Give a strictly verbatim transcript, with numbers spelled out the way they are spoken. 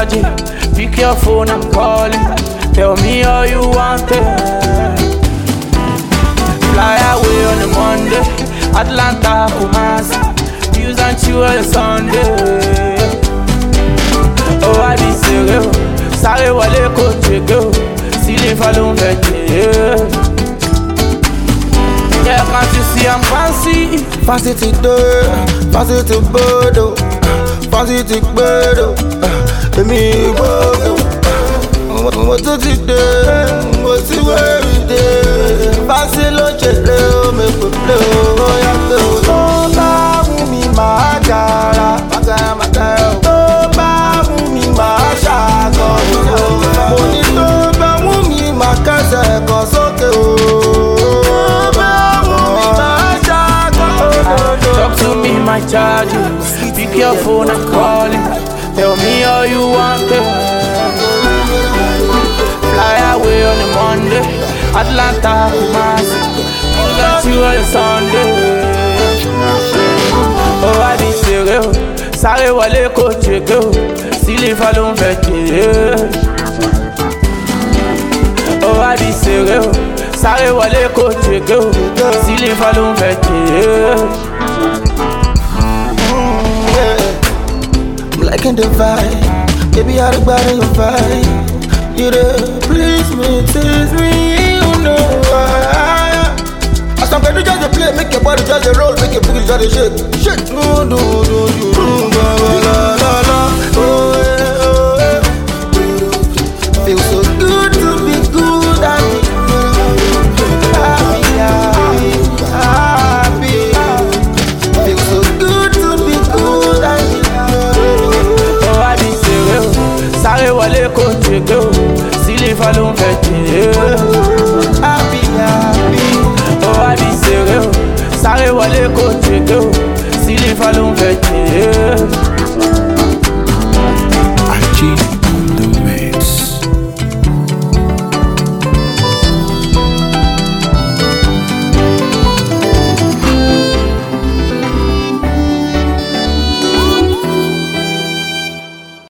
charging. Pick your phone, I'm calling. Tell me all you want it. Fly away on a Monday, Atlanta, Kumasi. Use and chill on Sunday. Oh, I be serious. Sorry, wale ko chego. Silly falun vete. Yeah, can't you see I'm fancy? Fancy to do, fancy to bodo, fancy to bodo. Emi bodo. Mo to ti de, mo ti worry de. Fancy lo chere o me ko play o ya te o. To ba mu mi ma gara, magara magara. To ba mu mi ma shago. Mo ni to ba mu mi ma kase ko soke o. Talk to me, my charges. Pick your phone, I'm calling. Tell me all you want it. Fly away on a Monday, Atlanta, Kumasi. Got you on a Sunday. Oh, I be serious. Sorry, wale ko chego. Silly falun vete. Oh, I be serious. Sorry, wale ko chego. Silly falun vete. I'm liking the vibe, baby, I look bad in your vibe. You there, please me, tease me, you know why. As I'm gonna just play, make your body just a roll, make your booty just a shake, shake. No, do, do, do, do, la, la, la, la. Oh, yeah, oh, yeah. Feels so good to be good and be happy, happy, happy. Feels so good to be good and be Sorry, wale ko chego. Silly falun vete. happy, happy. Oh, I be serious. Sorry, wale ko chego. Silly falun vete.